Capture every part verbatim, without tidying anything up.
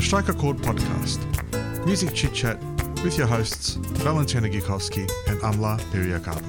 Strike a Chord podcast. Music chit chat with your hosts Valentina Gikowski and Amla Periakaba.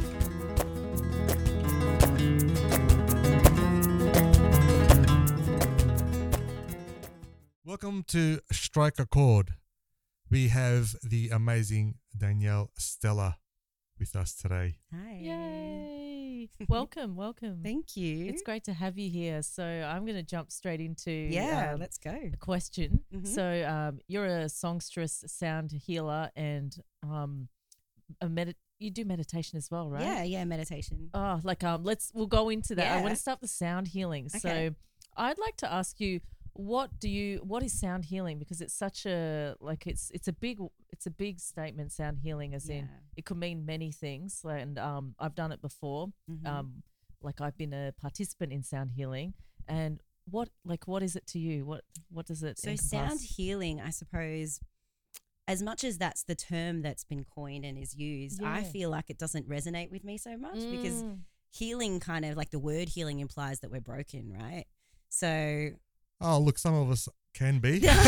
Welcome to Strike a Chord. We have the amazing Danielle Stella with us today. Hi. Yay. Welcome, welcome. Thank you. It's great to have you here. So I'm going to jump straight into Yeah, um, let's go. a question. Mhm. So um, you're a songstress, sound healer, and um, a med- you do meditation as well, right? Yeah, yeah, meditation. Oh, like um, let's we'll go into that. I want Yeah. to start with sound healing. Okay. So I'd like to ask you, what do you what is sound healing? Because it's such a like it's it's a big it's a big statement. Sound healing, as in Yeah. it could mean many things. And um, I've done it before. Mhm. Um, like I've been a participant in sound healing. And what like what is it to you? What what does it So encompass? sound healing, I suppose, as much as that's the term that's been coined and is used, I Yeah. feel like it doesn't resonate with me so much because Mm. healing kind of like the word healing implies that we're broken, right? So Oh, look, some of us can be. but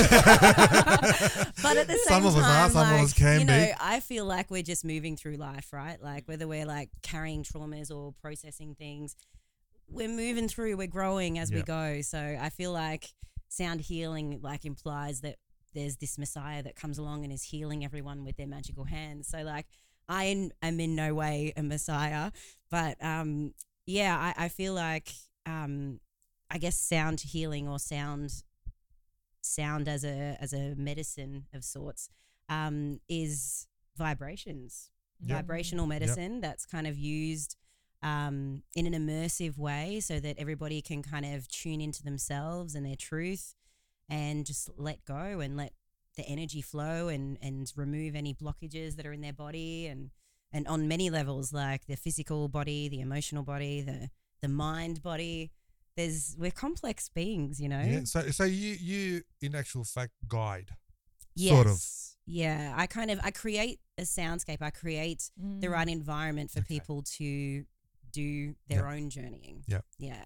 at the same Some of us time, are, some of like, us can you be. know, I feel like we're just moving through life, right? Like whether we're like carrying traumas or processing things, we're moving through, we're growing as we Yep. go. So I feel like sound healing like implies that there's this Messiah that comes along and is healing everyone with their magical hands. So like I am am in no way a Messiah, but um, yeah, I, I feel like um, I guess sound healing or sound sound as a as a medicine of sorts um, is vibrations, Yep. vibrational medicine that's kind of used um, in an immersive way so that everybody can kind of tune into themselves and their truth and just let go and let the energy flow and and remove any blockages that are in their body and and on many levels, like the physical body, the emotional body, the the mind body. There's we're complex beings, you know. Yeah. So, so you, you in actual fact guide. Yes. Sort of. Yeah. I kind of I create a soundscape. I create the Mm. right environment for Okay. people to do their own journeying. Yep. Yeah.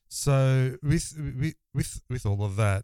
So with with with with all of that,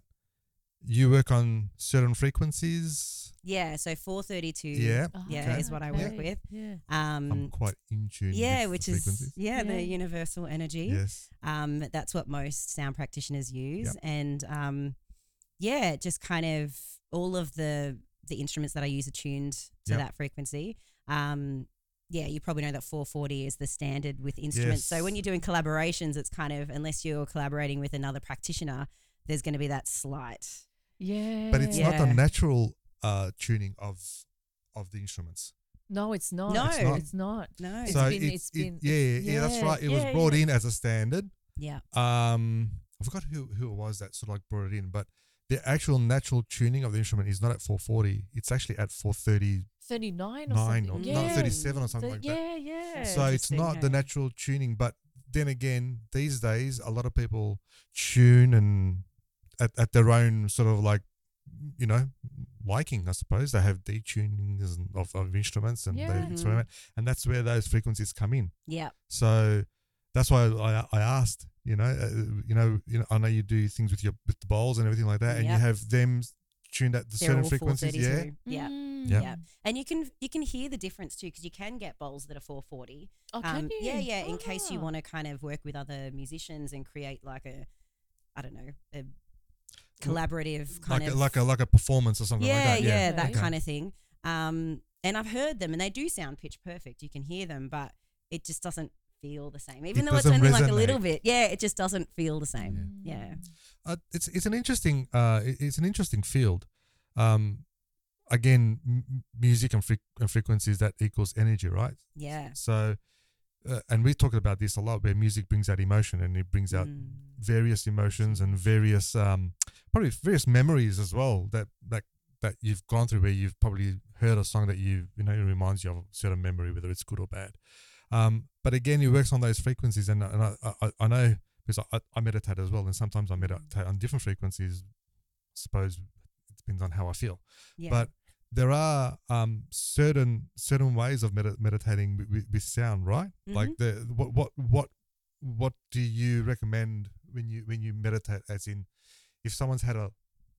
you work on certain frequencies. Yeah. So four thirty-two. Yeah. Oh, Yeah, Okay. is what I work okay. with. Yeah. I'm Um. quite in tune. Yeah, with which the is frequencies. yeah, Yeah. the universal energy. Yes. Um, that's what most sound practitioners use, Yep. and um, yeah, just kind of all of the the instruments that I use are tuned to Yep. that frequency. Um, yeah, you probably know that four forty is the standard with instruments. So when Yes. you're doing collaborations, it's kind of unless you're collaborating with another practitioner, there's going to be that slight. Yeah. But it's not the Yeah. natural uh, tuning of of the instruments. No, it's not. No. It's It's not. not. It's not. No. It's so been- it's, it's it- been- yeah, it's- yeah, that's yeah, right. It was yeah, brought yeah. in as a standard. yeah. Um, I forgot who who it was that sort of like brought it in, but the actual natural tuning of the instrument is not at four forty. It's actually at four thirty-nine thirty-nine or or something. no, Yeah. thirty-seven or something Th- like yeah, yeah. That's that. So it's interesting, not the hey? natural tuning, but then again, these days a lot of people tune and at, at their own sort of like, you know, liking, I suppose. They have detunings and- of, of instruments and Yeah. they Mhm. experiment, and that's where those frequencies come in. Yeah. So that's why I, I asked, you know, uh, you know, you know, I know you do things with your with the bowls and everything like that, and you Yep. have them tuned at the They're certain all frequencies. Yeah, four thirty-two. Yeah. Mm. Yep. Yeah. And you can you can hear the difference too because you can get bowls that are four forty. Oh, can Um, you? yeah, yeah. In case you Ah. want to kind of work with other musicians and create like a, I don't know, a collaborative kind like a, of like a like a performance or something yeah, like that. yeah, Yeah, that Okay. kind of thing. Um, and I've heard them, and they do sound pitch perfect. You can hear them, but it just doesn't feel the same, even It though it's doesn't only like a little resonate. bit. Yeah, it just doesn't feel the same. Mm. Yeah, Uh, it's it's an interesting uh it- it's an interesting field. Um, again, m- m- music and, fre- and frequencies that equals energy, right? yeah. So, uh, and we talked about this a lot, where music brings out emotion and it brings out Mm. various emotions and various um probably various memories as well that that that you've gone through, where you've probably heard a song that you you know it reminds you of a certain memory, whether it's good or bad. Um, but again, it works on those frequencies, and and I I, I know because I, I meditate as well, and sometimes I meditate on different frequencies. I suppose it depends on how I feel, Yeah. but there are um certain certain ways of med- meditating with, with sound, right? Like Mhm. the what what what what do you recommend when you when you meditate? As in, if someone's had a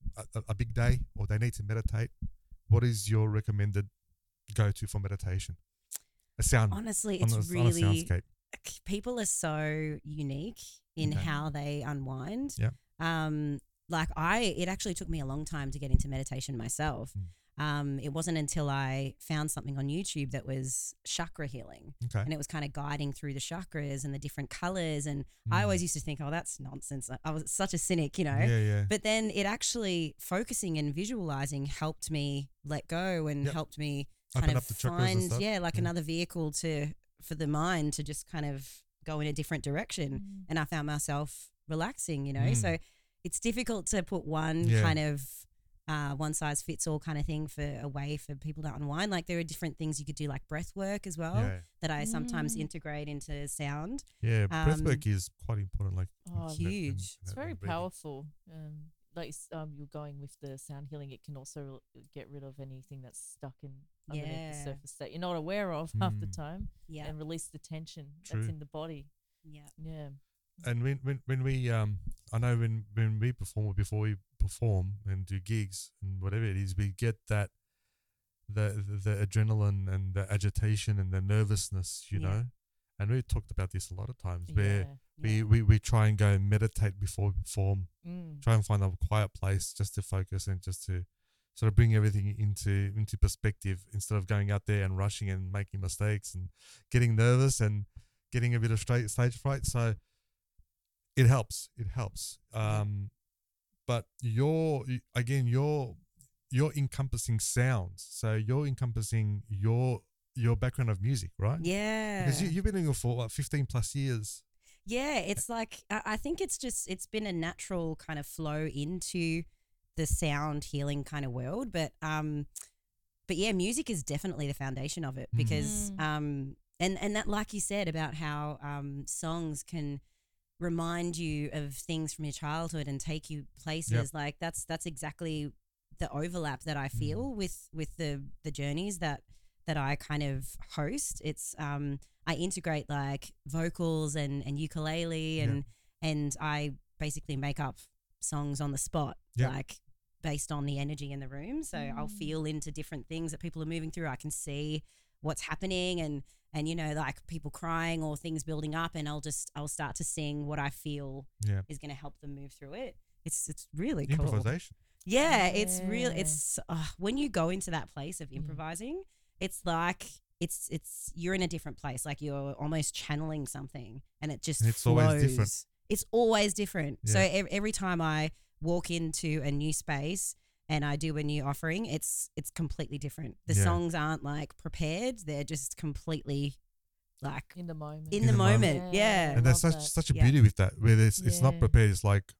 a, a big day or they need to meditate, what is your recommended go-to for meditation? A sound. Honestly, on it's a, on a really soundscape. people are so unique in Okay. how they unwind. Yeah. Um, like I, it actually took me a long time to get into meditation myself. Mm. Um, it wasn't until I found something on YouTube that was chakra healing, Okay. and it was kind of guiding through the chakras and the different colors. And I Mm. always used to think, oh, that's nonsense. I was such a cynic, you know. Yeah, yeah. But then it actually focusing and visualizing helped me let go and Yep. helped me Open kind of up the chakras and find, stuff. yeah, like Yeah. another vehicle to for the mind to just kind of go in a different direction. Mm. And I found myself relaxing, you know. Mm. So it's difficult to put one Yeah. kind of uh, one size fits all kind of thing for a way for people to unwind. Like there are different things you could do, like breath work as well, Yeah, that I sometimes Mm. integrate into sound. yeah. Um, Breathwork is quite important. Like Oh, in- in- in- huge. in It's that- very in breathing. powerful. Um, like s- um, you're going with the sound healing, it can also get rid of anything that's stuck in underneath Yeah. the surface that you're not aware of half the Mm. time, Yeah. and release the tension True. that's in the body. Yeah. Yeah. And when, when, when we um I know when, when we perform or before we perform and do gigs and whatever it is, we get that the the, the adrenaline and the agitation and the nervousness, you Yeah. know. And we talked about this a lot of times where Yeah. we, Yeah. we, we try and go and meditate before we perform, Mm. try and find a quiet place just to focus and just to sort of bring everything into into perspective instead of going out there and rushing and making mistakes and getting nervous and getting a bit of straight stage fright. So it helps. It helps. Um, but you're y- again you're you're encompassing sounds. So you're encompassing your your background of music, right? Yeah. Because you, you've been doing it for what, fifteen plus years. Yeah, it's like I I think it's just it's been a natural kind of flow into the sound healing kind of world, but um, but yeah, music is definitely the foundation of it because Mm. um, and and that like you said about how um songs can remind you of things from your childhood and take you places like that's that's exactly the overlap that I feel with with the the journeys that that I kind of host. It's um I integrate like vocals and, and ukulele and and I basically make up songs on the spot, Yeah. like based on the energy in the room. So I'll Mm. feel into different things that people are moving through. I can see what's happening and and you know like people crying or things building up, and I'll just I'll start to sing what I feel Yeah. is going to help them move through it. It's it's really cool. Improvisation. Yeah, it's real. Yeah. It's uh, when you go into that place of Yeah. improvising, it's like it's it's you're in a different place. Like you're almost channeling something, and it just And it's flows. always different. It's always different. So Yeah. ev- every time I walk into a new space and I do a new offering, it's it's completely different. The Yeah. songs aren't like prepared; they're just completely like In the moment. in, In the, the moment. moment. Yeah, And there's love such that. such a Yeah. beauty with that, where it's it's not Yeah. prepared. It's like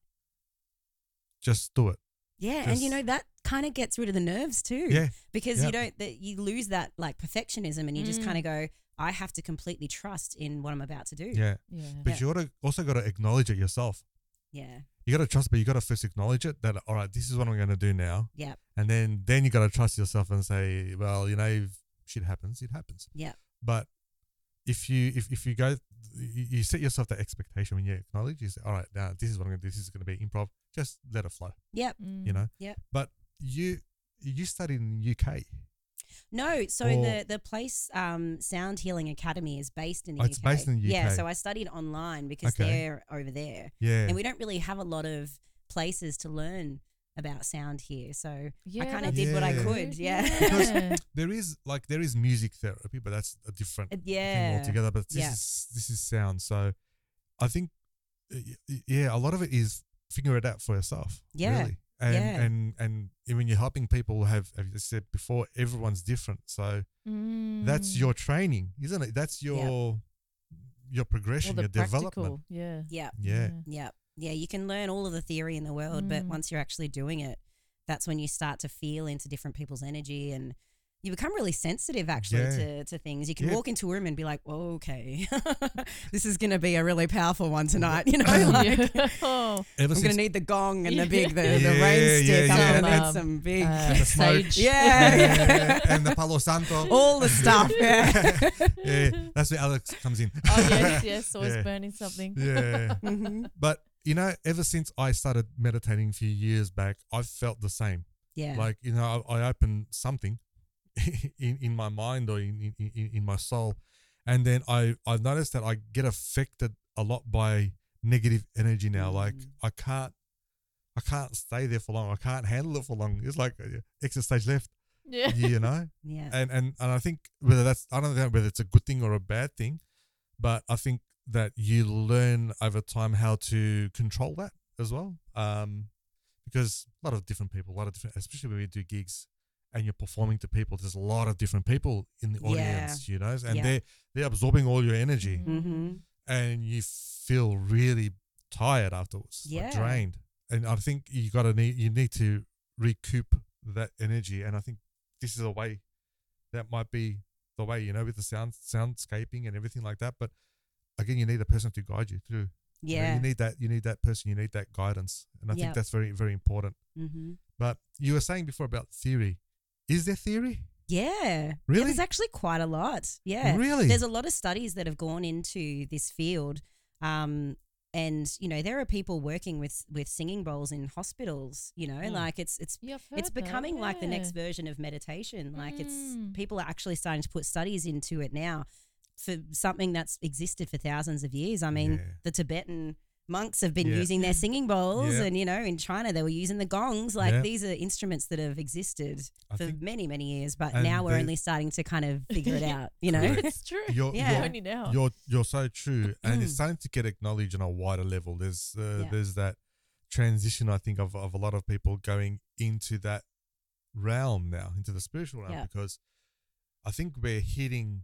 just do it. yeah, and you just- know that kind of gets rid of the nerves too. Yeah. because Yeah. you don't that you lose that like perfectionism and you just Mm. kind of go, I have to completely trust in what I'm about to do. Yeah. Yeah. But Yeah. you gotta also gotta acknowledge it yourself. Yeah. You gotta trust, but you gotta first acknowledge it that all right, this is what I'm gonna do now. Yeah. And then then you gotta trust yourself and say, well, you know, if shit happens, it happens. Yeah. But if you if, if you go you, you set yourself that expectation when you acknowledge, you say, all right, now this is what I'm gonna do, this is gonna be improv, just let it flow. Yep. Mm. You know? Yep. But you you studied in the U K. No, so Or- the the place um, Sound Healing Academy is based in the Oh, U K. it's based in the U K. Yeah, so I studied online because Okay. they're over there, Yeah. and we don't really have a lot of places to learn about sound here. So Yeah, I kind of that's did what I Yeah. could. good. Yeah. Because there is like there is music therapy, but that's a different Uh, thing yeah. altogether. But this Yeah. is this is sound. So I think y- y- yeah, a lot of it is figure it out for yourself. Yeah. Really. And Yeah. and and when you're helping people have as you said before, everyone's different. So that's Mm. your training, isn't it? That's your your Well, progression, the your development. practical. Yeah. Yeah. Yeah. Yeah. Yeah. You can learn all of the theory in the world, but Mm. once you're actually doing it, that's when you start to feel into different people's energy and you become really sensitive actually Yeah. to, to things. You can Yeah. walk into a room and be like, "Whoa, okay, this is going to be a really powerful one tonight. You know, Yeah. like, Oh. Ever I'm since going to need the gong and the big, the, Yeah, the rain stick. yeah, I'm yeah. going to need Um, some big, Uh, And the smoke. sage. yeah, yeah, and the Palo Santo. all the stuff. Yeah. yeah, that's where Alex comes in. Oh yes, yes. Always Yeah. burning something. Yeah. Mhm. But you know, ever since I started meditating a few years back, I've felt the same. Yeah. Like, you know, I, I open something in, in my mind or in, in, in my soul. And then I, I've noticed that I get affected a lot by negative energy now. Like Mm. I can't, I can't stay there for long. I can't handle it for long. It's like uh, exit stage left, Yeah. you know? yeah. And, and, and I think whether that's, I don't know whether it's a good thing or a bad thing, but I think that you learn over time how to control that as well. Um, because a lot of different people, a lot of different, especially when we do gigs and you're performing to people, there's a lot of different people in the Yeah. audience, you know, and Yeah. they're, they're absorbing all your energy Mm-hmm. and you feel really tired afterwards, like Yeah. drained. And I think you got to need, you need to recoup that energy. And I think this is a way that might be the way, you know, with the sound, soundscaping and everything like that. But again, you need a person to guide you through. You know, Yeah. you need that, you need that person, you need that guidance. And I Yep. think that's very, very important. Mm-hmm. But you were saying before about theory. Is there theory? Yeah. Yeah, Really? there's actually quite a lot. Yeah. Really? There's a lot of studies that have gone into this field. Um, and you know, there are people working with with singing bowls in hospitals, you know, Mm. like it's it's Yeah, I've it's heard that, becoming like the next yeah. version of meditation. Like it's Mm. people are actually starting to put studies into it now for something that's existed for thousands of years. I mean, Yeah. the Tibetan monks have been Yeah. using their singing bowls, Yeah. and you know, in China they were using the gongs. Like Yeah. these are instruments that have existed I for think many many years, but and now we're they- only starting to kind of figure it out. You know, Correct. It's true. you're, Yeah. you're, Only now. You're you're so true, and it's Mm. starting to get acknowledged on a wider level. There's uh, Yeah. there's that transition, I think, of of a lot of people going into that realm now, into the spiritual realm, Yeah. because I think we're hitting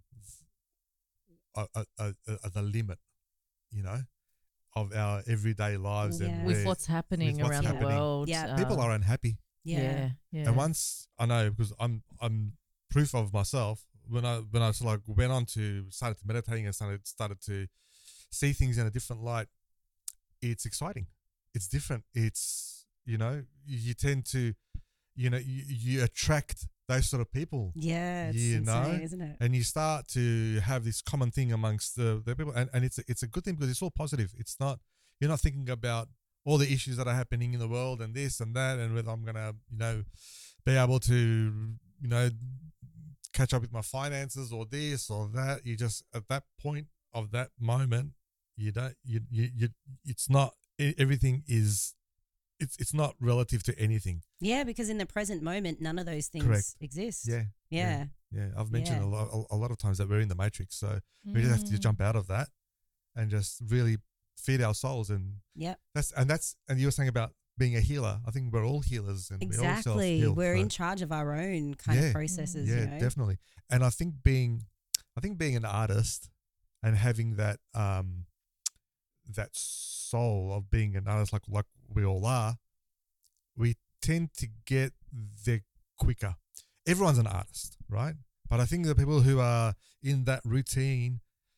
a, a, a, a, the limit, you know, of our everyday lives Yeah. and with where what's happening what's around happening. the world. Yeah. people uh, are unhappy. yeah, Yeah. Yeah. And once I know, because I'm I'm proof of myself, when I when I sort of like went on to started to meditating and started started to see things in a different light, it's exciting. It's different. It's, you know, you, you tend to, you know, you, you attract those sort of people, yeah. It's You insane, know? isn't it? and you start to have this common thing amongst the, the people, and, and it's a, it's a good thing because it's all positive. It's not, you're not thinking about all the issues that are happening in the world and this and that, and whether I'm gonna, you know, be able to, you know, catch up with my finances or this or that. You just, at that point of that moment, you don't, you, you, you it's not, e- everything is, it's, it's not relative to anything. Yeah, because in the present moment, none of those things Correct. exist. Yeah. Yeah. Yeah. I've mentioned Yeah. a lot, a, a lot of times that we're in the matrix. So we just have to Mm. jump out of that and just really feed our souls. And Yep. that's, and that's, and you were saying about being a healer. I think we're all healers and we all Exactly. self-heal. We're so- in charge of our own kind Yeah. of processes. yeah, you know? definitely. And I think being, I think being an artist and having that, um, that soul of being an artist, like like we all are, we tend to get there quicker. Everyone's an artist, right? But I think the people who are in that routine,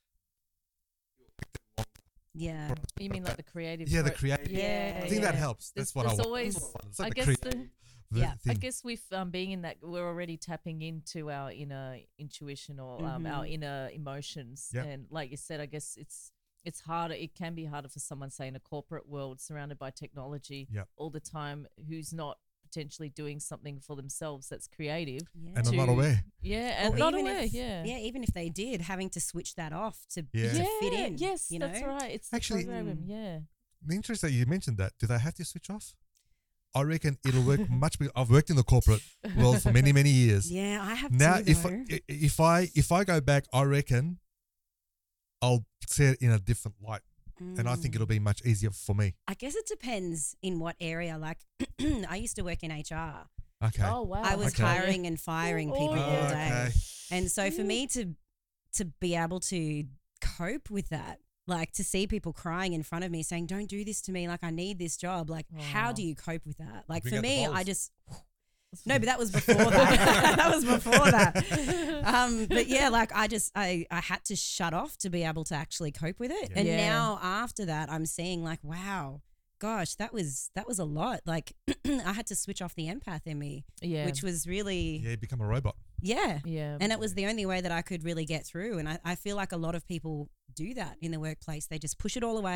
Yeah. You mean like the creative? yeah, the pro- creative. Yeah. I think that yeah. helps. There's- That's what there's I want. always- That's what I want. It's like I the guess creative the, Yeah, I I thing. guess with um, being in that, we're already tapping into our inner intuition or um, our Mhm. inner emotions. Yep. And like you said, I guess it's it's harder. It can be harder for someone, say, in a corporate world surrounded by technology Yep. all the time, who's not potentially doing something for themselves that's creative. Yeah. and I'm not to- aware. Yeah, and Or not even aware. if- yeah. Yeah, even if they did, having to switch that off to, Yeah. to Yeah, fit in. yes, you that's know? right. It's the Actually- programming, Mm. yeah. Interesting that you mentioned that. Do they have to switch off? I reckon it'll work much better. I've worked in the corporate world for many, many years. Yeah, I have Now, too, if though. I, if I if I go back, I reckon I'll see it in a different light, and I think Mm. it'll be much easier for me. I guess it depends in what area. Like, I used to work in H R. Okay. Oh, wow. I was Okay. hiring and firing Oh, people all yeah. day. okay. And so for me to to be able to cope with that, like to see people crying in front of me saying, "Don't do this to me, like I need this job." Like, how Aw. do you cope with that? Like Bring for out the me, I balls. just no, but that was before that. That was before that. Um, but yeah, like I just I I had to shut off to be able to actually cope with it. Yeah. And Yeah. now after that, I'm seeing like, wow, gosh, that was that was a lot. Like I had to switch off the empath in me, Yeah. which was really Yeah, you become a robot. yeah. yeah. And it was the only way that I could really get through. And I, I feel like a lot of people do that in the workplace. They just push it all away.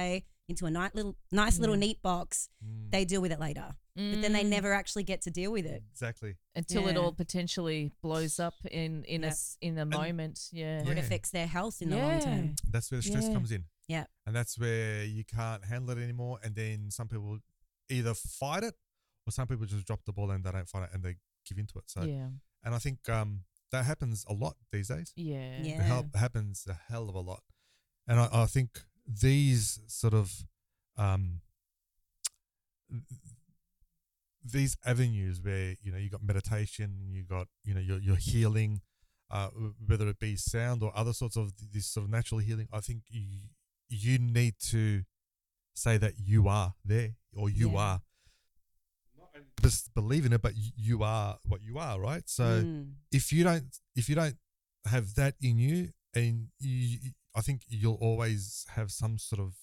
into a nice little, nice little Yeah. neat box. Mm. They deal with it later, but then they Mm. never actually get to deal with it. Exactly. until it Yeah. all potentially blows up in in a Yep. s- in a moment. Yeah. Or it Yeah. affects their health in the Yeah. long term. That's where the stress Yeah. comes in. Yeah. And that's where you can't handle it anymore. And then some people either fight it or some people just drop the ball and they don't fight it and they give into it. So, Yeah. and I think um, that happens a lot these days. Yeah. Yeah. It help, happens a hell of a lot. And I, I think these sort of um, these avenues where, you know, you got meditation, you got, you know, your, your healing, uh, whether it be sound or other sorts of this sort of natural healing, I think you, you need to say that you are there or you Yeah. are. Not only just believe in it, but you, you are what you are, right? So Mm. if you don't, if you don't have that in you, and you, I think you'll always have some sort of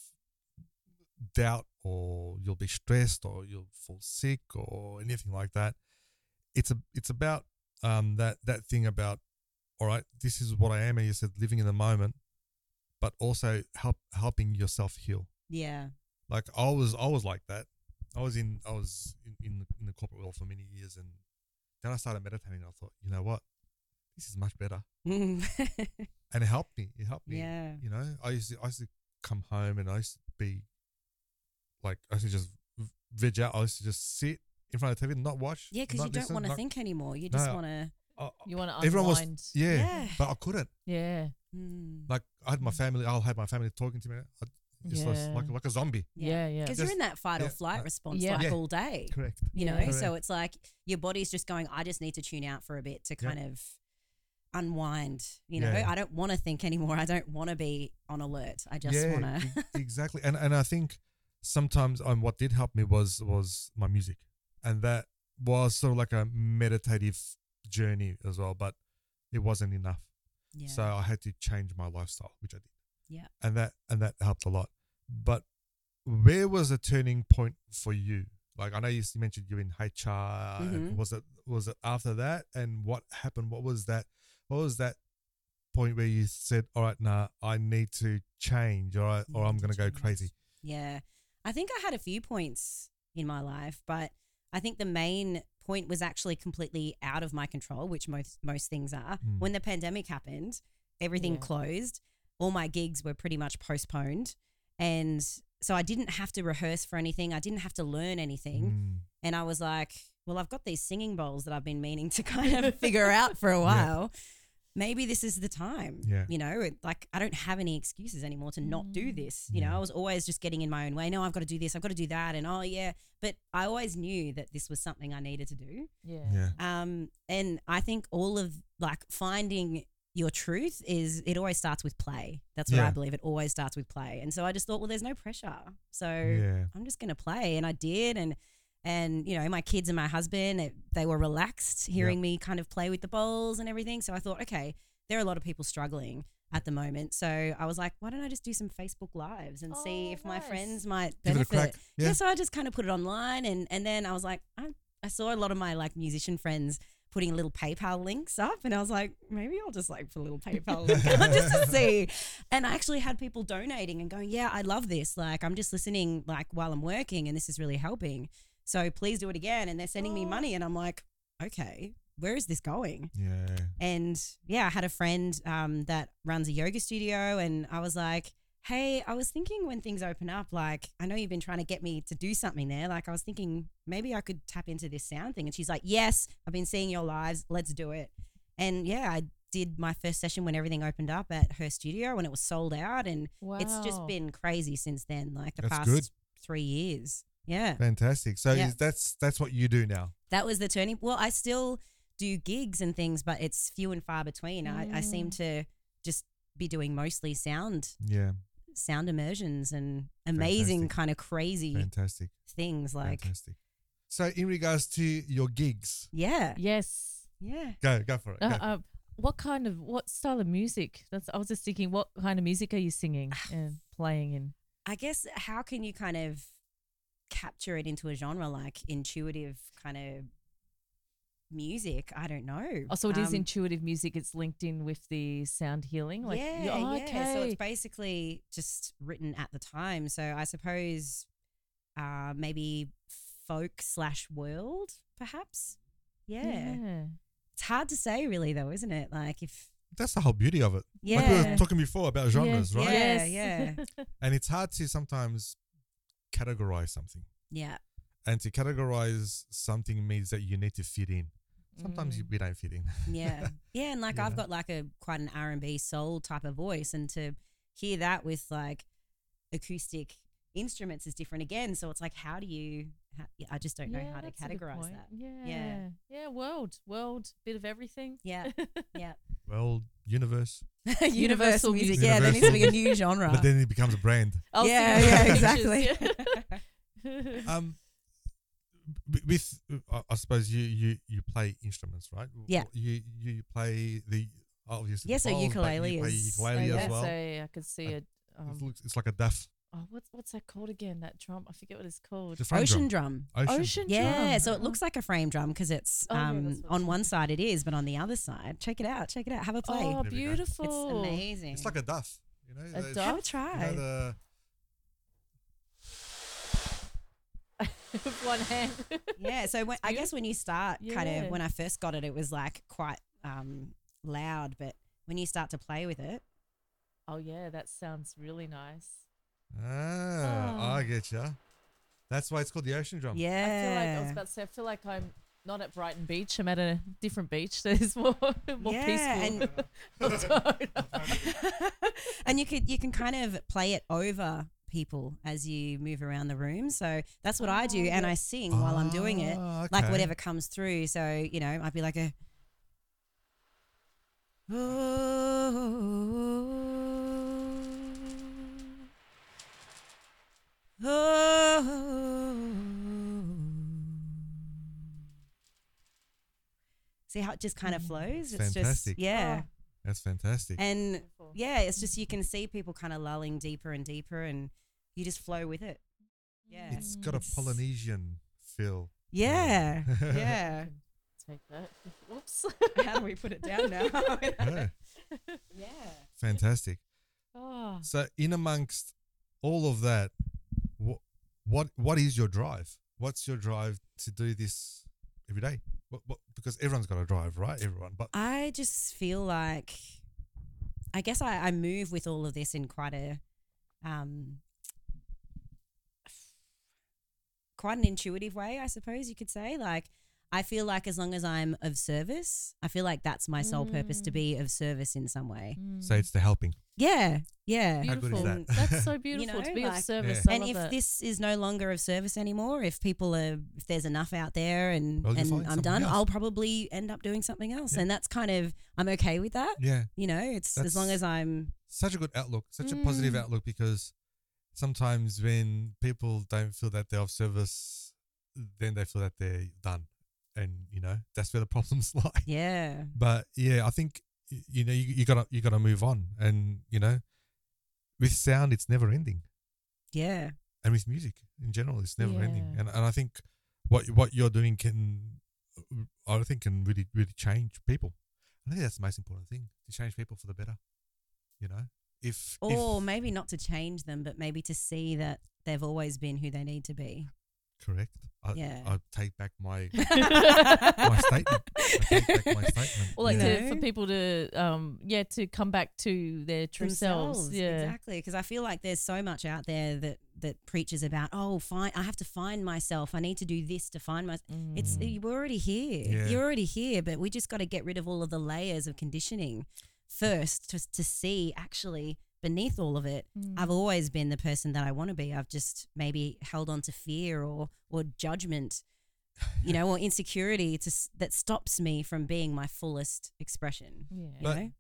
doubt, or you'll be stressed, or you'll fall sick, or anything like that. It's a, it's about um that that thing about, all right, this is what I am, and you said living in the moment, but also help helping yourself heal. Yeah. Like I was, I was like that. I was in, I was in in the, in the corporate world for many years, and then I started meditating. I thought, you know what, this is much better, Mm. and it helped me. It helped me. Yeah. You know, I used to, I used to come home and I used to be like, I used to just v- veg out. I used to just sit in front of the T V and not watch. Yeah, because not you don't listen, want to not- think anymore. You No. just want to. I- You want to Everyone was- unwind. yeah, Yeah. but I couldn't. Yeah. Mm. Like I had my family. I'll have my family talking to me. I just was Yeah. like like a zombie. Yeah. Yeah. Because Just- you're in that fight or yeah, flight no. response Yeah. like Yeah. all day, Correct. you know? Yeah. So Correct. it's like your body's just going, I just need to tune out for a bit to Yeah. kind of unwind, you know? Yeah. I don't want to think anymore. I don't want to be on alert. I just yeah, want to. e- exactly. And and I think sometimes um, what did help me was was my music, and that was sort of like a meditative journey as well. But it wasn't enough, Yeah. so I had to change my lifestyle, which I did. Yeah. and that and that helped a lot. But where was a turning point for you? Like I know you s- mentioned you're in H R. and Mhm. Was it was it after that? And what happened? What was that? What was that point where you said, "All right, nah, I need to change, or I, or Need I'm to going to go change. crazy." Yeah. I think I had a few points in my life, but I think the main point was actually completely out of my control, which most most things are. Mm. When the pandemic happened, everything Yeah. closed. All my gigs were pretty much postponed. And so I didn't have to rehearse for anything. I didn't have to learn anything. Mm. And I was like, well, I've got these singing bowls that I've been meaning to kind of figure out for a Yeah. while. Maybe this is the time. Yeah. You know, it, like I don't have any excuses anymore to not do Mm. this. You know, Yeah. I was always just getting in my own way. No, I've got to do this. I've got to do that. And oh, yeah. But I always knew that this was something I needed to do. Yeah. Yeah. Um, and I think all of like finding your truth is it always starts with play. That's what Yeah. I believe. It always starts with play. And so I just thought, well, there's no pressure. So Yeah. I'm just going to play. And I did. And, and, you know, my kids and my husband, it, they were relaxed hearing me kind of play with the bowls and everything. So I thought, okay, there are a lot of people struggling at the moment. So I was like, why don't I just do some Facebook lives and see Oh, if my nice. friends might Give it a benefit. crack. Yeah. Yeah. So I just kind of put it online. And, and then I was like, I, I saw a lot of my like musician friends putting little PayPal links up, and I was like, maybe I'll just like put a little PayPal link up just to see. And I actually had people donating and going, yeah, I love this. Like I'm just listening like while I'm working, and this is really helping. So please do it again. And they're sending me Oh. money, and I'm like, okay, where is this going? Yeah. And yeah, I had a friend um, that runs a yoga studio, and I was like, hey, I was thinking when things open up, like, I know you've been trying to get me to do something there. Like, I was thinking maybe I could tap into this sound thing. And she's like, yes, I've been seeing your lives. Let's do it. And yeah, I did my first session when everything opened up at her studio, and it was sold out. And Wow. it's just been crazy since then, like the That's past good. three years. Yeah. Fantastic. So Yeah. is- that's that's what you do now. That was the turning. Well, I still do gigs and things, but it's few and far between. I, I seem to just be doing mostly sound Yeah. sound immersions and amazing Fantastic. kind of crazy Fantastic. things like Fantastic. So in regards to your gigs, yeah Yes. yeah go go for it. Uh, go. uh, what kind of what style of music? That's I was just thinking. What kind of music are you singing and playing in? I guess how can you kind of capture it into a genre like intuitive kind of music. I don't know. Oh, so it is Um, intuitive music. It's linked in with the sound healing. Like, yeah, you- oh, yeah. okay. So it's basically just written at the time. So I suppose uh, maybe folk slash world, perhaps. Yeah. yeah. It's hard to say, really, though, isn't it? Like if That's the whole beauty of it. yeah, Like we were talking before about genres, Yeah. right? Yeah, Yes. yeah. And it's hard to sometimes categorize something. yeah, And to categorize something means that you need to fit in. Sometimes you, Mm. we don't fit in. yeah, yeah. And like You I've know? got like a quite an R and B soul type of voice, and to hear that with like acoustic instruments is different again. So it's like, how do you? How, yeah, I just don't know Yeah, how to that's a good categorize point. that. Yeah. Yeah. Yeah. World. World. Bit of everything. Yeah, yeah. Well, universe. Universal Universal music. music. Yeah, there needs to be a Universal. new genre. But then it becomes a brand. I'll see yeah, what yeah, changes, exactly. yeah. Um, b- with uh, I suppose you you you play instruments, right? Yeah. You you play the obviously. Yeah, the so bowls, but ukulele you play is- ukulele Oh, as yeah, well. So I could see Uh, it. it Um, looks, it's like a duff. oh, what's what's that called again? That drum. I forget what it's called. The frame Ocean drum. drum. Ocean. Ocean Yeah, drum. so it looks like a frame drum because it's Oh, yeah, um, that's what on it's one side it is, but on the other side, check it out, check it out, have a play. Oh, There we go. beautiful. It's amazing. It's like a duff. You know, A the- duff? Have a You try. know the With one hand. Yeah, so when, I guess when you start, kind Yeah. of when I first got it, it was like quite um, loud, but when you start to play with it, Oh yeah, that sounds really nice. ah, I Oh. get ya. That's why it's called the ocean drum. yeah, I feel like I was about to say. I feel like I'm not at Brighton Beach. I'm at a different beach. So it's more more Yeah, peaceful. and you could you can kind of play it over people as you move around the room. So that's what I do, Oh, and yeah. I sing while I'm doing it, Ah, like okay. whatever comes through. So you know, I'd be like a. See how it just kind of Mm. flows? It's It's fantastic. just yeah. Oh. That's fantastic. And Beautiful. yeah, it's just you can see people kind of lulling deeper and deeper, and you just flow with it. Yeah. It's got a It's- Polynesian feel. Yeah, Yeah. yeah. Take that. Whoops. How do we put it down now? Yeah, yeah. fantastic. Oh. So in amongst all of that, what what what is your drive? What's your drive to do this every day? What, what, because everyone's got a drive, right? Everyone, but I just feel like, I guess I, I move with all of this in quite a, um, quite an intuitive way, I suppose you could say. Like, I feel like as long as I'm of service, I feel like that's my sole purpose, to Mm. be of service in some way. so it's the helping. Yeah, yeah. How good is beautiful. that? That's so beautiful know, to be of like- service. Yeah. I And love if that. this is no longer of service anymore, if people are, if there's enough out there and, Well, you'll and find I'm something done, else. I'll probably end up doing something else. Yeah. And that's kind of, I'm okay with that. Yeah, You know, it's as long That's- as I'm, such a good outlook, such a positive Mm. outlook, because sometimes when people don't feel that they're of service, then they feel that they're done, and you know that's where the problems lie. yeah. But yeah, I think y- you know you, you gotta you gotta move on, and you know with sound it's never ending, Yeah. and with music in general it's never ending, Yeah. and and I think what what you're doing can I think can really really change people. I think that's the most important thing, to change people for the better. You know, if Or if, maybe not to change them, but maybe to see that they've always been who they need to be. correct, I, Yeah. I take back my my statement. I take back my statement. Or like yeah. to, for people to, um, yeah, to come back to their true selves. Themselves, Yeah. exactly. Because I feel like there's so much out there that that preaches about, oh, fine, I have to find myself. I need to do this to find myself. It's Mm. you're already here. Yeah. You're already here, but we just got to get rid of all of the layers of conditioning first, to to see actually beneath all of it. Mm. I've always been the person that I want to be. I've just maybe held on to fear or or judgment, you know, or insecurity to s- that stops me from being my fullest expression. Yeah. You But- know?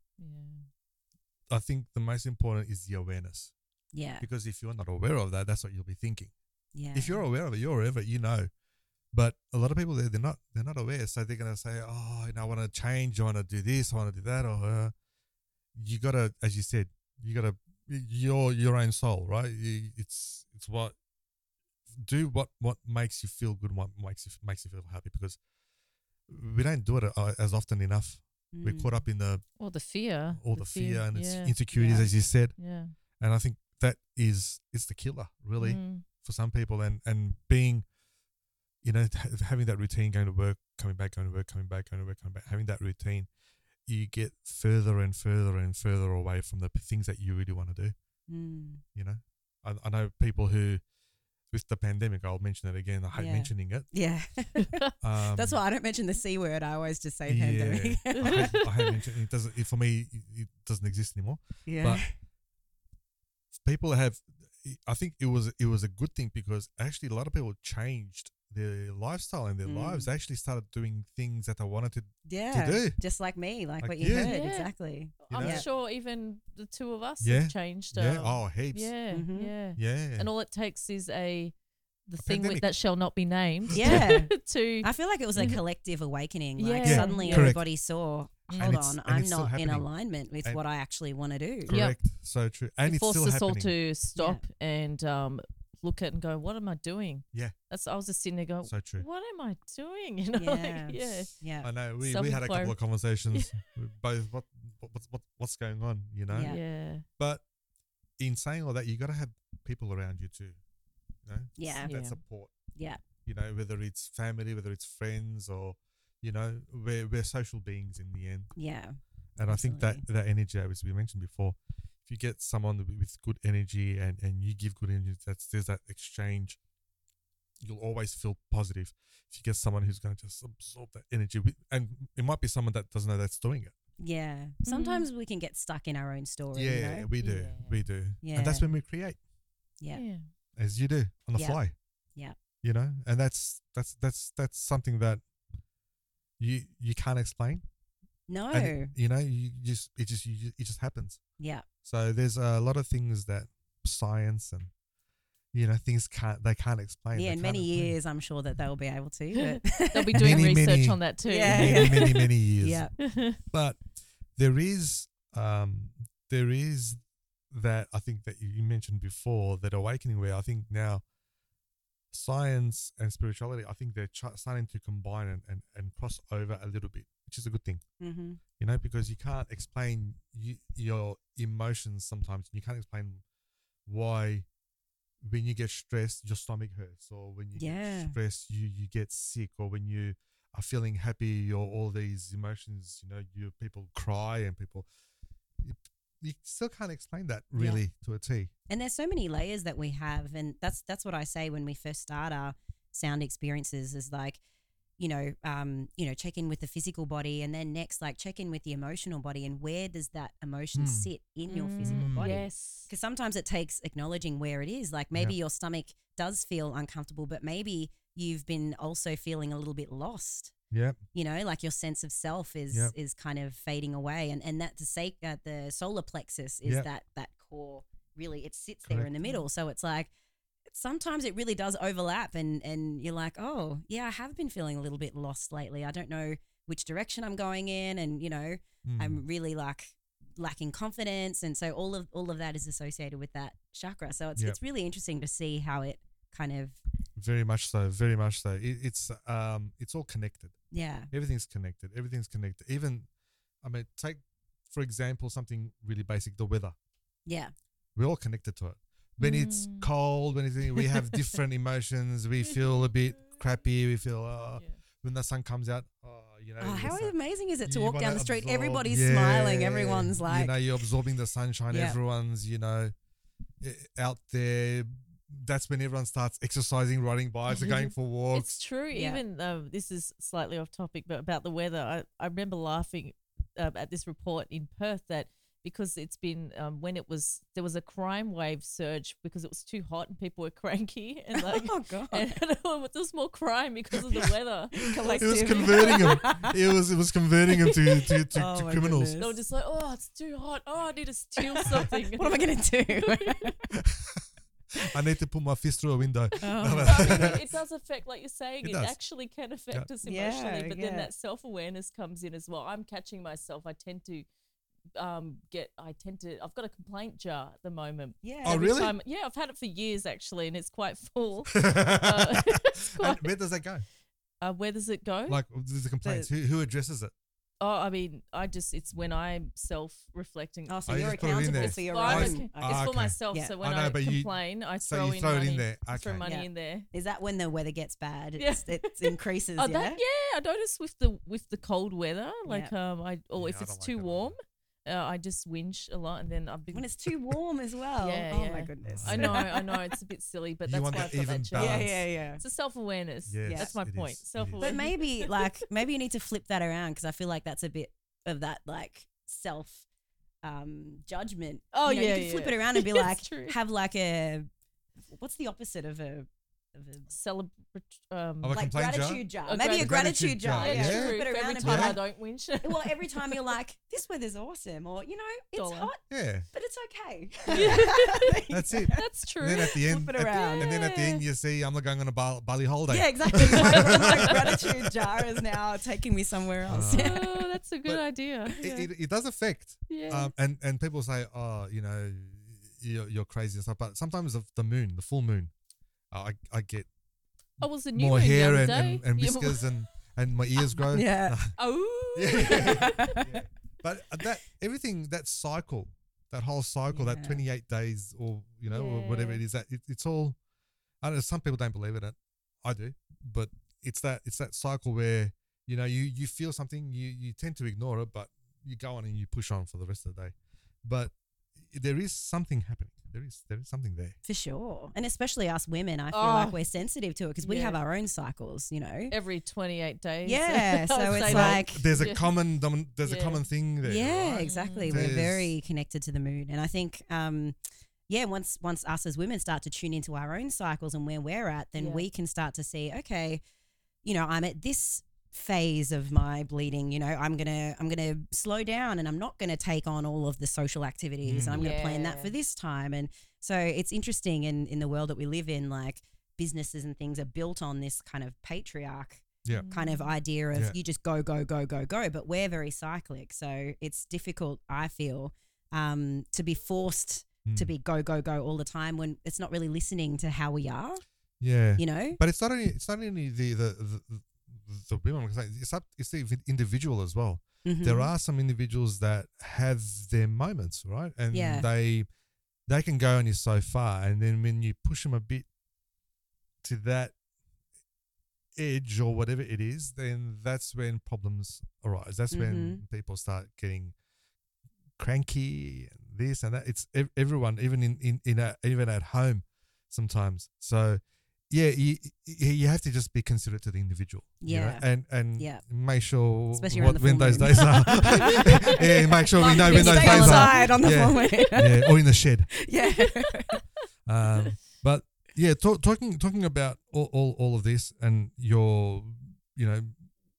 yeah. I think the most important is the awareness, Yeah. because if you're not aware of that, that's what you'll be thinking. Yeah. If you're aware of it, you're aware of it, you know. But a lot of people they're, they're not they're not aware, so they're gonna say, "Oh, you know, I want to change, I want to do this, I want to do that." Or uh, you gotta, as you said, you gotta your your own soul, right? You, it's it's what do what what makes you feel good, what makes you makes you feel happy. Because we don't do it uh, as often enough. We're Mm. caught up in the Or the fear. all the, fear, and its yeah. insecurities, Yeah. as you said. Yeah. And I think that is it's the killer, really, Mm. for some people. And and being, you know, ha- having that routine, going to work, coming back, going to work, coming back, going to work, coming back, having that routine, you get further and further and further away from the p- things that you really want to do. Mm. You know, I, I know people who, with the pandemic, I'll mention it again. I hate Yeah. mentioning it. Yeah. Um, That's why I don't mention the C word. I always just say Yeah, pandemic. I hate, I hate mentioning it. Doesn't it, for me? It, it doesn't exist anymore. yeah. But people have. I think it was it was a good thing because actually a lot of people changed their lifestyle and their Mm. lives. They actually started doing things that they wanted to. yeah. do. Just like me, like, Like what you you. heard. Yeah. Exactly. You I'm know? sure even the two of us Yeah. have changed. Yeah. um, Oh, heaps. yeah, Mhm. yeah. Yeah. And all it takes is a the A thing with, pandemic. that shall not be named. Yeah. to I feel like it was a collective awakening. Like Yeah. suddenly Yeah. Correct. everybody saw, And hold it's- on, and I'm it's still not in happening. alignment with And- what I actually want to do. Yeah. Correct. So true. And it it's forced still us all happening. to stop and um, look at and go, what am I doing? Yeah. That's I was just sitting there going, So true. what am I doing? You know, Yeah. like, yeah. Yeah. I know. We, we had a couple Self-inquiry. of conversations. with both what, what what's what, what's going on, you know. Yeah. Yeah. But in saying all that, you got to have people around you too. You know. Yeah. That Yeah. support. Yeah. You know, whether it's family, whether it's friends, or you know, we're we're social beings in the end. Yeah. And I think that Absolutely. that energy, as we mentioned before, if you get someone with- with good energy and and you give good energy, that's there's that exchange. You'll always feel positive. If you get someone who's going to just absorb that energy, with- and it might be someone that doesn't know that's doing it. Yeah. Sometimes we can get stuck in our own story. Yeah, You know? we do, Yeah. we do, Yeah. and that's when we create, Yeah. Yeah. as you do on the Yeah. fly. Yeah. You know, and that's that's that's that's something that you you can't explain. No. And, you know, you just it just you, ju- it just happens. yeah. So there's a lot of things that science and you know things can't they can't explain. Yeah. They In can't many explain. years, I'm sure that they'll be able to. But They'll be doing Many, research many- on that too. Yeah. many many many years. yeah. But there is um there is that I think that you you mentioned before, that awakening where I think now science and spirituality, I think they're ch- starting to combine and, and, and cross over a little bit, which is a good thing. Mm-hmm. You know, because you can't explain you, your emotions sometimes. You can't explain why when you get stressed, your stomach hurts, or when you Yeah. get stressed, you, you get sick, or when you are feeling happy, or all these emotions, you know, you people cry and people, you, you still can't explain that Yeah. really to a T. And there's so many layers that we have, and that's that's what I say when we first start our sound experiences is like, you know, um, you know, check in with the physical body, and then next, like, check in with the emotional body, and where does that emotion Mm. sit in your physical Mm. body? Yes. Because sometimes it takes acknowledging where it is. Like maybe your stomach does feel uncomfortable, but maybe you've been also feeling a little bit lost. Yeah. You know, like your sense of self is Yep. is kind of fading away, and and that the sake uh, the solar plexus is Yep. that that core. Really, it sits there in Correct. the middle. So it's like sometimes it really does overlap, and and you're like, oh yeah, I have been feeling a little bit lost lately. I don't know which direction I'm going in, and you know, Mm. I'm really like lacking confidence, and so all of all of that is associated with that chakra. So it's Yep. it's really interesting to see how it kind of Very much so. Very much so. It, it's um, it's all connected. yeah Everything's connected. Everything's connected. Even, I mean, take for example something really basic: the weather. yeah We're all connected to it. When it's Mm. cold, when it's, we have different emotions. We feel a bit crappy. We feel uh, Yeah. when the sun comes out. Oh, you know. oh, the how sun- amazing is it to you walk wanna down the street, absorb- everybody's Yeah. smiling, everyone's like you know, you're absorbing the sunshine. Yeah. Everyone's, you know, i- out there. That's when everyone starts exercising, riding bikes, or going for walks. It's true. Yeah. Even um, this is slightly off topic, but about the weather, I, I remember laughing uh, at this report in Perth that because it's been um, when it was there was a crime wave surge because it was too hot and people were cranky and like oh god and there was more crime because of the weather. It was converting them. It was it was converting them to to, to, Oh to my criminals. goodness. They were just like, oh, it's too hot. Oh, I need to steal something. what am I going to do? I need to put my fist through a window. Oh. I mean, it, it does affect, like you're saying, It it, does. actually can affect us Yeah, emotionally, but then yeah. that self awareness comes in as well. I'm catching myself. I tend to um get I tend to I've got a complaint jar at the moment. yeah Oh, Every really? time- yeah, I've had it for years actually, and it's quite full. Uh, it's And quite- where does that go? Uh, where does it go? Like there's the complaints. Who who addresses it? Oh, I mean, I just, it's when I'm self-reflecting. Oh, so Oh, you you're just put it in accountable there. for your Well, I'm own. okay. okay. It's Ah, for okay. myself. Yeah. So when I know, I, but you- complain, I so throw you in throw it in money. there. I throw Okay. money Yeah. in there. Is that when the weather gets bad? Yeah. It's, it increases, Oh, yeah? that, yeah, I noticed with the with the cold weather, like um, I or Yeah, if I it's don't like too that warm, uh, I just whinge a lot, and then I've been. When it's too warm as well. Yeah, oh, yeah. my goodness. I know, I know, it's a bit silly, but You that's want why that I've got even that challenge. Yeah, balance. yeah, yeah. It's a self awareness. Yes, That's my it point. is. It is. Self But awareness. maybe like maybe you need to flip that around because I feel like that's a bit of that like self um judgment. Oh, You know, yeah, you can flip yeah. it around and be It's like true. have like a what's the opposite of a of a Celebrate. Um, Of a like complaint jar? gratitude jar. A Maybe a gratitude gratitude jar, jar. yeah, Yeah, yeah. true. flip it For around every and be time I like, don't whinge. well, every time you're like, this weather's awesome, or you know, it's Dollar. hot, Yeah, but it's okay. that's it. That's true. And then at the end, Flip it at the- around. and then at the end, you see, I'm not going on a Bal- Bali holiday. Yeah, exactly. My, my gratitude jar is now taking me somewhere else. Uh, Yeah. Oh, that's a good But idea. It, Yeah. it, it does affect. yeah. Um, and and people say, oh, you know, you're, you're crazy and stuff. But sometimes the, the moon, the full moon, uh, I I get oh, was the new more moon the hair other and, day? and, and Yeah, well- whiskers and and my ears grow. Yeah. Oh. Yeah. Yeah. But that everything that cycle, that whole cycle, that Yeah. twenty-eight days or you know or whatever Yeah. it is, that it, it's all. I don't know. Some people don't believe in it. I do, but it's that it's that cycle where you know you you feel something, you you tend to ignore it, but you go on and you push on for the rest of the day. But there is something happening. There is there is something there. For sure. And especially us women, I feel Oh. like we're sensitive to it because we Yeah. have our own cycles, you know? Every twenty-eight days. Yeah, I so would it's say like- that. There's a Yeah. common domin- there's a Yeah. common thing there. Yeah, right? exactly. There's- We're very connected to the moon. And I think, um, yeah, once once us as women start to tune into our own cycles and where we're at, then Yeah. we can start to see, okay, you know, I'm at this phase of my bleeding, you know, I'm gonna I'm gonna slow down and I'm not gonna take on all of the social activities and I'm gonna plan that Yeah. for this time. And so it's interesting in, in the world that we live in, like businesses and things are built on this kind of patriarch Yeah. kind of idea of Yeah. you just go, go, go, go, go. But we're very cyclic. So it's difficult, I feel, um, to be forced to Mm. be go, go, go all the time when it's not really listening to how we are, Yeah. you know? But it's not only it's not only the the the, the, the women. It's up. It's the individual as well. Mhm. There are some individuals that have their moments, right? And Yeah. they they can go only so far, and then when you push them a bit to that edge or whatever it is, then that's when problems arise. That's when Mm-hmm. people start getting cranky and this and that. It's ev- everyone, even in in, in a, even at home, sometimes. So. Yeah, you, you you have to just be considerate to the individual. you know, Yeah. and and Yeah. make sure Especially around what, the when full those moon. days are. Yeah, make sure we know when Stay those days are. outside on the Yeah. full moon. Yeah, or in the shed. Yeah. Um, but yeah, talk, talking talking about all, all all of this and your you know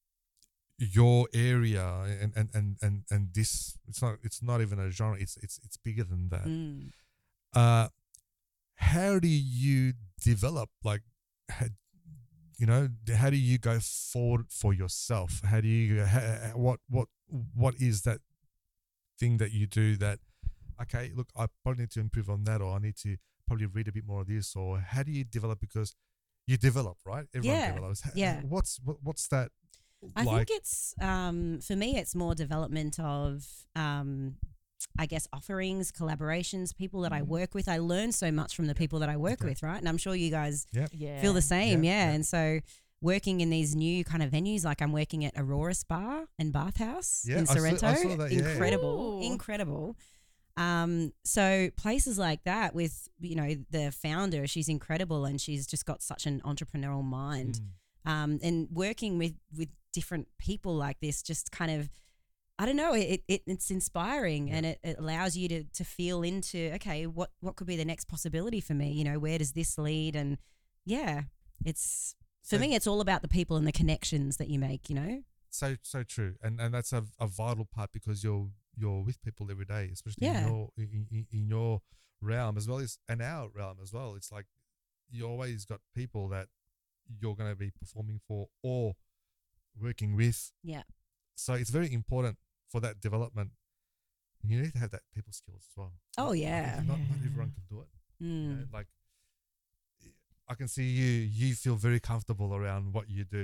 your area and and and and, and this it's not it's not even a genre. It's it's it's bigger than that. Mm. Uh, how do you develop like? How, you know, how do you go forward for yourself? How do you how, what what what is that thing that you do that? Okay, look, I probably need to improve on that, or I need to probably read a bit more of this, or how do you develop? Because you develop, right? Everyone Yeah, develops. H- yeah. What's what, what's that I like? think it's um, for me, it's more development of, um, I guess, offerings, collaborations, people that I work with. I learn so much from the people that I work Okay. with, right? And I'm sure you guys Yeah. feel the same, Yeah, yeah. yeah. And so working in these new kind of venues, like I'm working at Aurora Spa and Bathhouse Yeah, in I saw- Sorrento, I saw that, yeah. incredible, Ooh. incredible. Um, so places like that with, you know, the founder, she's incredible and she's just got such an entrepreneurial mind. Mm. Um, and working with, with different people like this just kind of, I don't know, it, it it's inspiring Yeah. and it, it allows you to to feel into, okay, what, what could be the next possibility for me? You know, where does this lead? And yeah, it's, for So- me, it's all about the people and the connections that you make, you know? So so true, and and that's a, a vital part because you're you're with people every day, especially Yeah. in your in, in, in your realm as well as in our realm as well. It's like you always got people that you're going to be performing for or working with. Yeah. So it's very important for that development. You need to have that people skills as well. Oh, Like, yeah. Not, not Yeah. everyone can do it. you know, Mm. like I can see you. You feel very comfortable around what you do.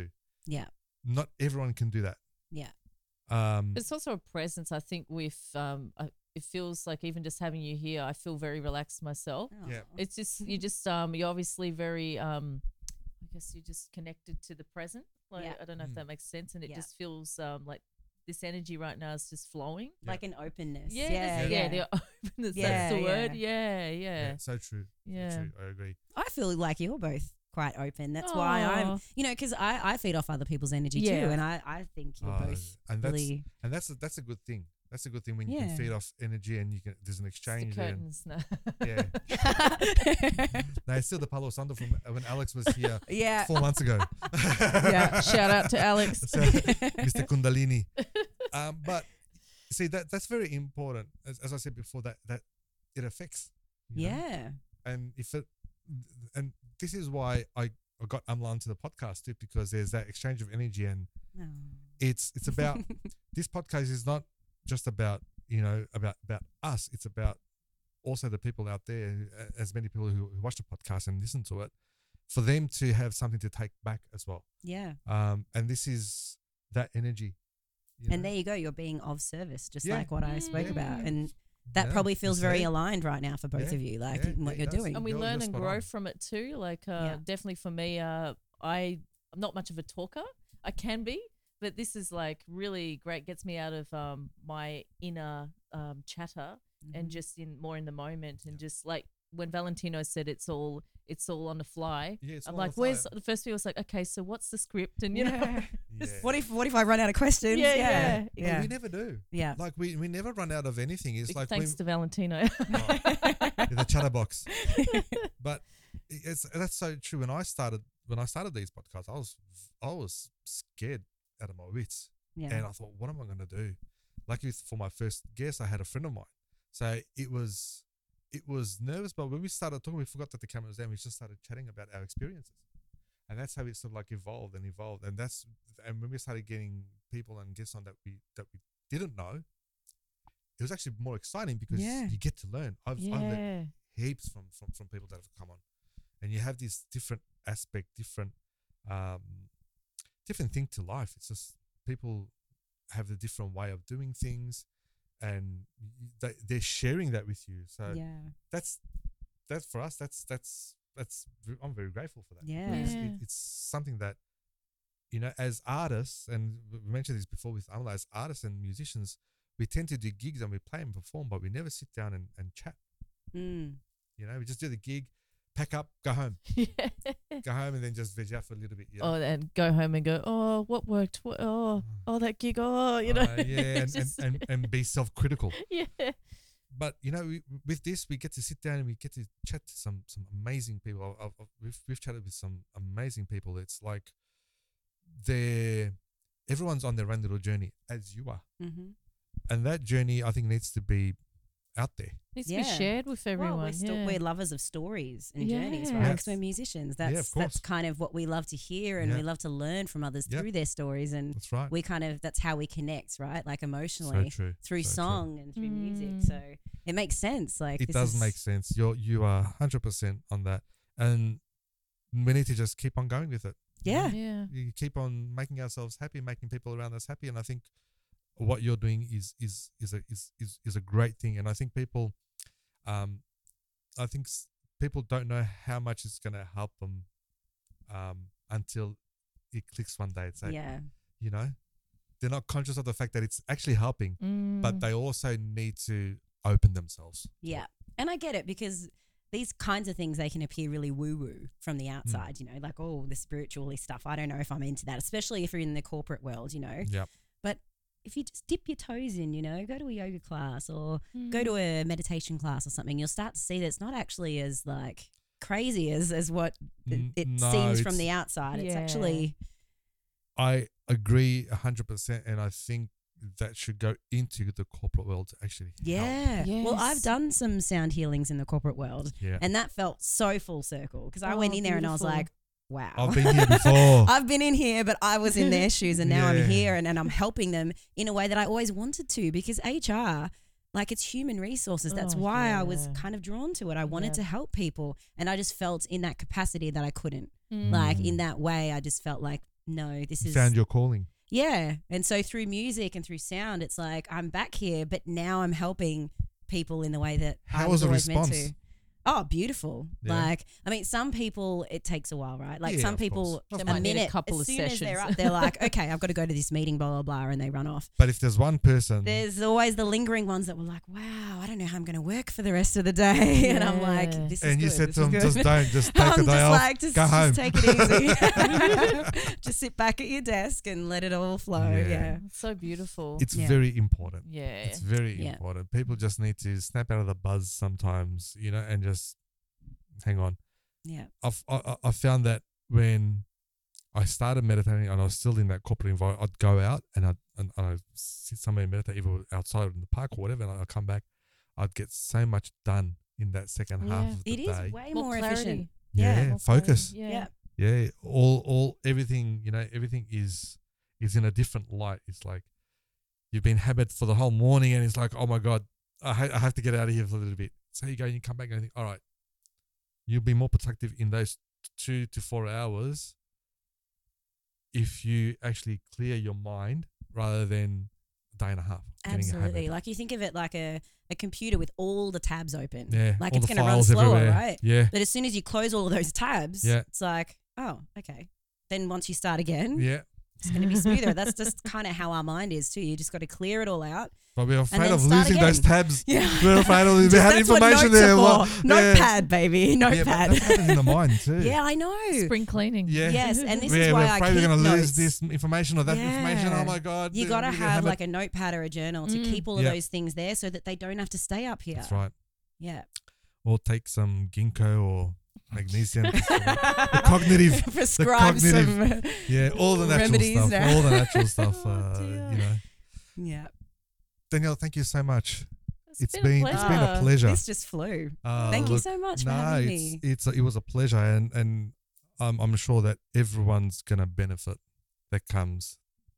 Yeah. Not everyone can do that. Yeah. Um, It's also a presence. I think with um, I, it feels like even just having you here, I feel very relaxed myself. Oh. Yeah. It's just you just um, you're obviously very um, I guess you're just connected to the present. Like Yeah. I don't know Mm. if that makes sense, and it Yeah. just feels um like this energy right now is just flowing. Like an openness. Yeah, Yeah. that's- Yeah. yeah, the openness. Yeah, that's the yeah. word. Yeah, yeah, yeah, so true. yeah. So true. I agree. I feel like you're both quite open. That's why Aw. I'm, you know, because I, I feed off other people's energy Yeah. too. And I, I think you're Uh, both and that's really. and that's a, that's a good thing. That's a good thing when you Yeah. can feed off energy and you can there's an It's the exchange there. and- curtains. No. Yeah. No, it's still the Palo Santo from when Alex was here yeah. four months ago. Yeah, shout out to Alex. So, Mister Kundalini. Um, but see that that's very important. As, as I said before, that that it affects. you know? Yeah. And if it, and this is why I, I got Amla onto the podcast too, because there's that exchange of energy, and Oh. it's it's about this podcast is not just about you know about about us. It's about also the people out there, who- as many people who, who watch the podcast and listen to it, for them to have something to take back as well. Yeah. Um, and this is that energy. you And know? there you go. You're being of service, just Yeah. like what I spoke Mm. about. And that Yeah, probably feels you very see? aligned right now for both Yeah, of you, like yeah, in what it you're does. doing. And we You're- learn you're and spot grow on. from it too. Like uh, Yeah. definitely for me, uh, I I'm not much of a talker. I can be, but this is like really great. Gets me out of um, my inner um, chatter and Mhm. just in more in the moment, and just like when Valentino said it's all it's all on the fly. Yeah, it's I'm all on like, the where's fly. the first thing I was like, okay, so what's the script? And you know, Yeah. Yeah. What if what if I run out of questions? Yeah, yeah, yeah. But yeah. we never do. yeah. Like we, we never run out of anything. It's like thanks we, to Valentino. the chatterbox. But it's that's so true. When I started when I started these podcasts, I was I was scared out of my wits, Yeah. and I thought, what am I going to do? Luckily for my first guest, I had a friend of mine, so it was it was nervous. But when we started talking, we forgot that the camera was there. And we just started chatting about our experiences, and that's how it sort of like evolved and evolved. And that's and when we started getting people and guests on that we that we didn't know, it was actually more exciting because Yeah. you get to learn. I've, I've learned yeah. heaps from, from from people that have come on, and you have this different aspect, different um different thing to life. It's just people have a different way of doing things, and y- they, they're sharing that with you. So yeah. that's that's for us. That's that's that's v- I'm very grateful for that. Yeah. Because Yeah. It, it's something that you know, as artists, and we mentioned this before with Amla, as artists and musicians, we tend to do gigs and we play and perform, but we never sit down and, and chat. Mm. You know, we just do the gig, pack up, go home, yeah. go home, and then just veg out for a little bit. You know? Oh, and go home and go, oh, what worked? What, oh, oh, that gig. Oh, you know. Uh, yeah, and, and, Just- and, and be self-critical. yeah. But you know, we, with this, we get to sit down and we get to chat to some some amazing people. I've, I've, we've we've chatted with some amazing people. It's like they're everyone's on their own little journey, as you are, Mm-hmm. and that journey I think needs to be out there. Needs to Yeah. be shared with everyone. Well, we're, sto- yeah. we're lovers of stories and journeys, Yeah. right? Yes. Because we're musicians. That's Yeah, of course. that's kind of what we love to hear, and Yeah. we love to learn from others Yep. through their stories. And That's right. we kind of that's how we connect, right? Like So emotionally true. through so true. song and through music. Mm. So it makes sense. Like It this does is- make sense. You're you are hundred percent on that, and we need to just keep on going with it. you know? Yeah. Yeah. You keep on making ourselves happy, making people around us happy, and I think what you're doing is is is a is is, is a great thing. And I think people, um, I think s- people don't know how much it's going to help them, um, until it clicks one day. It's like, Yeah. you know, they're not conscious of the fact that it's actually helping, but Mm. they also need to open themselves. Yeah. And I get it because these kinds of things, they can appear really woo woo from the outside, you know, like, oh, the spiritually stuff. I don't know if I'm into that, especially if you're in the corporate world, you know. Yep. But if you just dip your toes in, you know, go to a yoga class or Mm. go to a meditation class or something, you'll start to see that it's not actually as like crazy as, as what it, N- it no, seems from it's- the outside. It's Yeah. actually, I agree a hundred percent, and I think that should go into the corporate world to actually help. yeah. Well, I've Yes. done some sound healings in the corporate world Yeah. and that felt so full circle because I Oh, went in there and I was beautiful. like, wow. I've been here before. I've been in here, but I was in their shoes and now Yeah. I'm here and, and I'm helping them in a way that I always wanted to because H R, like it's human resources. That's Oh, why I was yeah. kind of drawn to it. I wanted Yeah. to help people and I just felt in that capacity that I couldn't. Like Mm. in that way, I just felt like no, this You is found your calling. yeah. And so through music and through sound, it's like I'm back here, but now I'm helping people in the way that How I was was the always meant response? to. Oh, beautiful. Yeah. Like, I mean, some people, it takes a while, right? Like Yeah, some of people, course. They a might need a minute, couple as of soon as they're sessions. up, they're like, okay, I've got to go to this meeting, blah, blah, blah, and they run off. But if there's one person, There's always the lingering ones that were like, wow, I don't know how I'm going to work for the rest of the day. And I'm like, Yeah. this is and you good, said this to is them, good. just don't, just take I'm the day just off, like, just, go just home. take it easy. Just sit back at your desk and let it all flow. Yeah. Yeah. So beautiful. It's Yeah. very important. yeah. It's very Yeah. important. People just need to snap out of the buzz sometimes, you know, and just hang on. Yeah. I've, I, I- I found that when I started meditating and I was still in that corporate environment, I'd go out and I'd, and, and I'd sit somewhere and meditate, either outside in the park or whatever, and I'd come back. I'd get so much done in that second half Yeah. of the It is day. way More more, clarity. efficient. Yeah, Yeah. More focus. clarity. Yeah. Yeah, all, all, everything, you know, everything is is in a different light. It's like you've been habit for the whole morning, and it's like, oh my god, I, ha- I have to get out of here for a little bit. So you go and you come back and you think, all right, you'll be more productive in those two to four hours if you actually clear your mind rather than a day and a half. getting a Absolutely. habit. Like you think of it like a, a computer with all the tabs open. Yeah, Like all it's the going to run files slower, everywhere. right? Yeah, But as soon as you close all of those tabs, Yeah. it's like, oh, okay. Then once you start again, yeah. it's going to be smoother. That's just kind of how our mind is too. You just got to clear it all out. But we're afraid then of start losing those again. tabs. Yeah. We're afraid of we Just- had that's what information notes are there. for. Well, yeah. Notepad, baby. Yeah, but Notepad. that happens in the mind too. Yeah, I know. Spring cleaning. Yeah. Yes, and this we're, is why we're I afraid keep we're going to lose notes. this information or that information. Yeah. Oh my god! You we're got to gonna have it. like a notepad or a journal to Mm. keep all of Yeah. those things there so that they don't have to stay up here. That's right. Yeah. Or take some ginkgo or magnesium. the cognitive, Prescribe cognitive- some. yeah, all the natural Remedies stuff. now. All the natural stuff. Oh, uh, dear. you know, Yeah. Danielle, thank you so much. It's It's been, been a it's pleasure. been a pleasure. This just flew. Uh, Thank you look, so much for no, having it's me. it's a, it was a pleasure, and and I'm I'm sure that everyone's gonna benefit that comes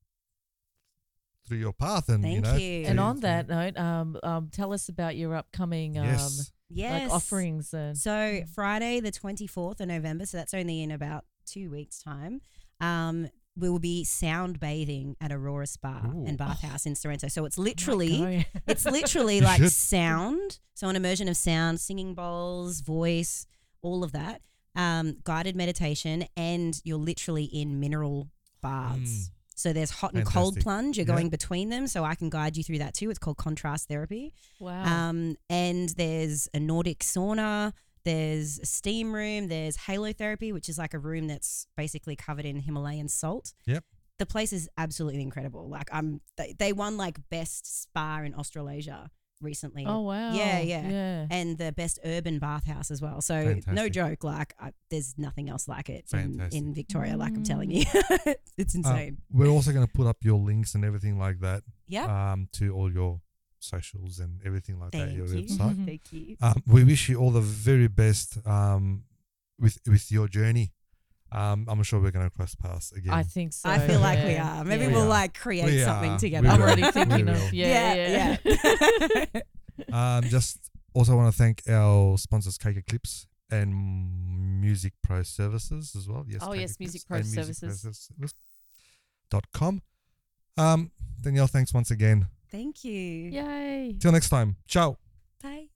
through your path, and you Thank know. you. And to- on to- that note, um, um, tell us about your upcoming um, yes, Yes. like offerings and So Friday the twenty-fourth of November, so that's only in about two weeks' time, um, we will be sound bathing at Aurora Spa Ooh. and Bathhouse in Sorrento. So it's Might literally go. it's literally You like should. sound. So an immersion of sound, singing bowls, voice, all of that. Um, guided meditation, and you're literally in mineral baths. Mm. So there's hot and cold Fantastic. plunge. You're Yeah. going between them, so I can guide you through that too. It's called contrast therapy. Wow. Um, and there's a Nordic sauna. There's a steam room. There's halotherapy, which is like a room that's basically covered in Himalayan salt. Yep. The place is absolutely incredible. Like I'm, they, they won like best spa in Australasia recently. oh wow. yeah, yeah. Yeah. And the best urban bathhouse as well. So no Fantastic. joke, like I, there's nothing else like it in, Fantastic. in Victoria. Like I'm telling Mm. you, it's Uh, insane. we're also going to put up your links and everything like that yeah. um, to all your socials and everything like that. Thank Your you. website. Thank you. Um, we wish you all the very best um, with with your journey. Um, I'm sure we're going to cross paths again. I think so. I feel like we yeah. are. Maybe Yeah. We we'll are. like create We something are. together. We I'm will. already We thinking will. of yeah, yeah. yeah. yeah. Um, just also want to thank our sponsors, K K Clips and Music Pro Services as well. Yes. Oh, K K yes, Clips Music Pro and Services. Services dot com. Um, Danielle, thanks once again. Thank you. Yay. Till next time. Ciao. Bye.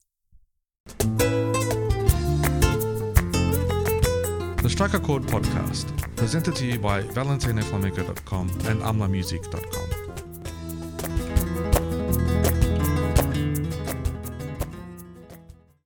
The Strike a Chord Podcast, presented to you by valentino flamenco dot com and amla music dot com.